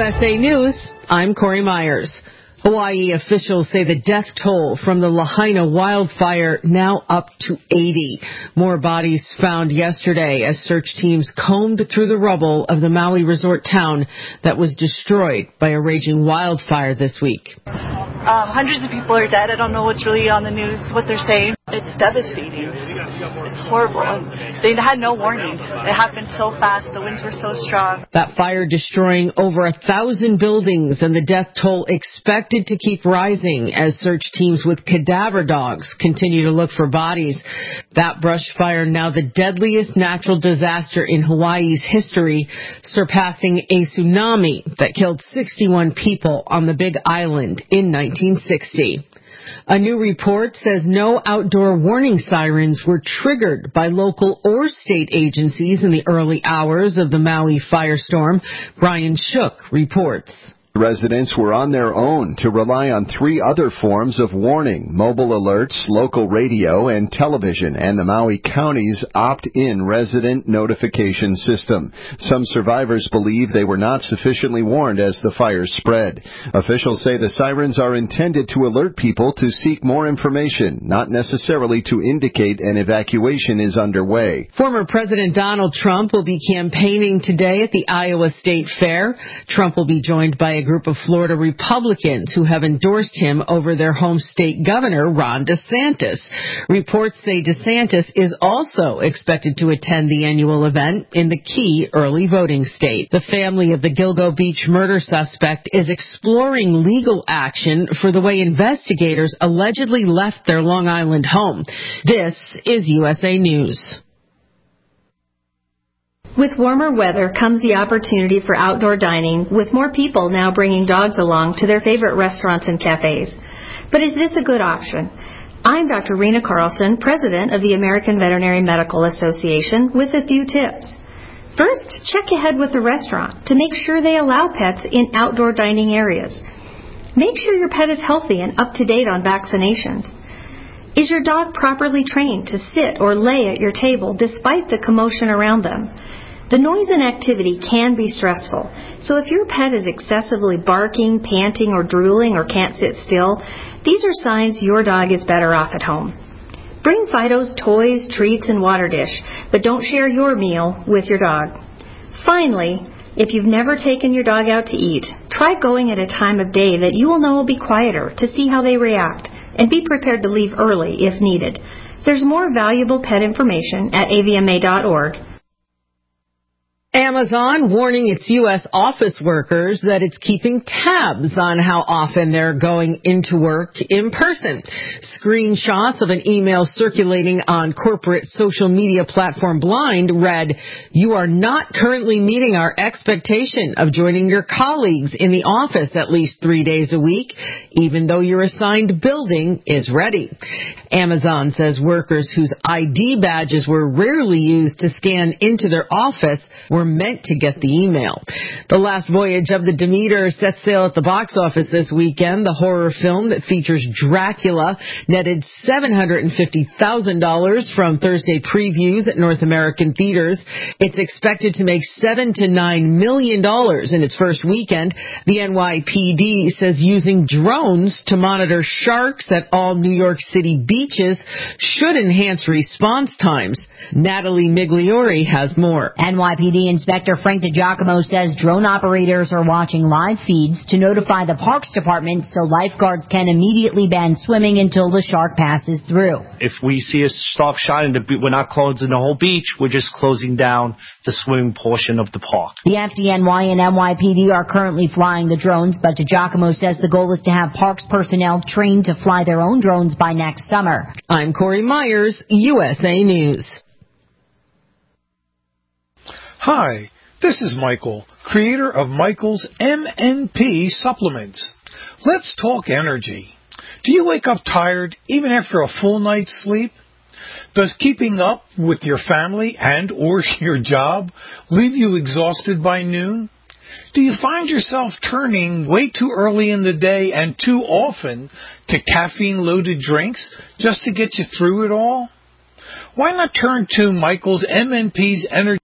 USA News, I'm Corey Myers. Hawaii officials say the death toll from the Lahaina wildfire now up to 80. More bodies found yesterday as search teams combed through the rubble of the Maui resort town that was destroyed by a raging wildfire this week. Hundreds of people are dead. I don't know what's really on the news, what they're saying. It's devastating. It's horrible. They had no warning. It happened so fast. The winds were so strong. That fire destroying over 1,000 buildings, and the death toll expected to keep rising as search teams with cadaver dogs continue to look for bodies. That brush fire, now the deadliest natural disaster in Hawaii's history, surpassing a tsunami that killed 61 people on the Big Island in 1960. A new report says no outdoor warning sirens were triggered by local or state agencies in the early hours of the Maui firestorm. Brian Shook reports. Residents were on their own to rely on 3 other forms of warning: mobile alerts, local radio, and television, and the Maui County's opt-in resident notification system. Some survivors believe they were not sufficiently warned as the fire spread. Officials say the sirens are intended to alert people to seek more information, not necessarily to indicate an evacuation is underway. Former President Donald Trump will be campaigning today at the Iowa State Fair. Trump will be joined by a group of Florida Republicans who have endorsed him over their home state governor, Ron DeSantis. Reports say DeSantis is also expected to attend the annual event in the key early voting state. The family of the Gilgo Beach murder suspect is exploring legal action for the way investigators allegedly left their Long Island home. This is USA News. With warmer weather comes the opportunity for outdoor dining, with more people now bringing dogs along to their favorite restaurants and cafes. But is this a good option? I'm Dr. Rena Carlson, president of the American Veterinary Medical Association, with a few tips. First, check ahead with the restaurant to make sure they allow pets in outdoor dining areas. Make sure your pet is healthy and up to date on vaccinations. Is your dog properly trained to sit or lay at your table despite the commotion around them? The noise and activity can be stressful, so if your pet is excessively barking, panting, or drooling, or can't sit still, these are signs your dog is better off at home. Bring Fido's toys, treats, and water dish, but don't share your meal with your dog. Finally, if you've never taken your dog out to eat, try going at a time of day that you will know will be quieter to see how they react, and be prepared to leave early if needed. There's more valuable pet information at avma.org. Amazon warning its U.S. office workers that it's keeping tabs on how often they're going into work in person. Screenshots of an email circulating on corporate social media platform Blind read, "You are not currently meeting our expectation of joining your colleagues in the office at least 3 days a week, even though your assigned building is ready." Amazon says workers whose ID badges were rarely used to scan into their office were meant to get the email. The Last Voyage of the Demeter sets sail at the box office this weekend. The horror film that features Dracula netted $750,000 from Thursday previews at North American theaters. It's expected to make $7 to $9 million in its first weekend. The NYPD says using drones to monitor sharks at all New York City beaches should enhance response times. Natalie Migliori has more. NYPD Inspector Frank DiGiacomo says drone operators are watching live feeds to notify the Parks Department so lifeguards can immediately ban swimming until the shark passes through. If we see a shark shot, we're not closing the whole beach, we're just closing down the swimming portion of the park. The FDNY and NYPD are currently flying the drones, but DiGiacomo says the goal is to have Parks personnel trained to fly their own drones by next summer. I'm Corey Myers, USA News. Hi, this is Michael, creator of Michael's MNP supplements. Let's talk energy. Do you wake up tired even after a full night's sleep? Does keeping up with your family and or your job leave you exhausted by noon? Do you find yourself turning way too early in the day and too often to caffeine-loaded drinks just to get you through it all? Why not turn to Michael's MNP's Energy